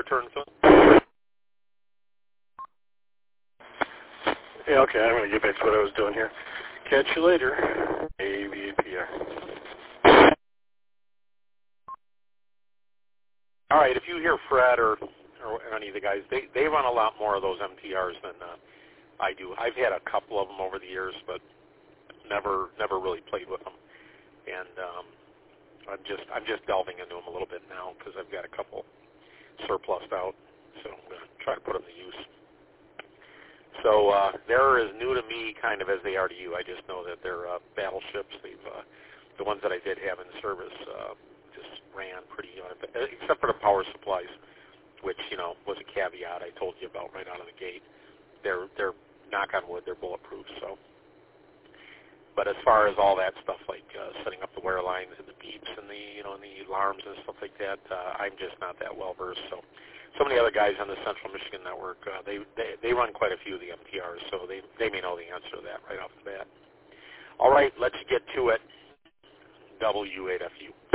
turn, Phil? Yeah, okay, I'm going to get back to what I was doing here. Catch you later. AVAPR. All right, if you hear Fred or any of the guys, they run a lot more of those MTRs than I do. I've had a couple of them over the years, but never really played with them. And I'm just delving into them a little bit now because I've got a couple surplused out, so I'm going to try to put them to use. So they're as new to me kind of as they are to you. I just know that they're battleships. The ones that I did have in service just ran pretty, except for the power supplies, which was a caveat I told you about right out of the gate. They're knock on wood, they're bulletproof. So, but as far as all that stuff like setting up the wear lines and the beeps and the and the alarms and stuff like that, I'm just not that well versed. So. Some of the other guys on the Central Michigan Network, they run quite a few of the MTRs, so they may know the answer to that right off the bat. All right, let's get to it. W8FU.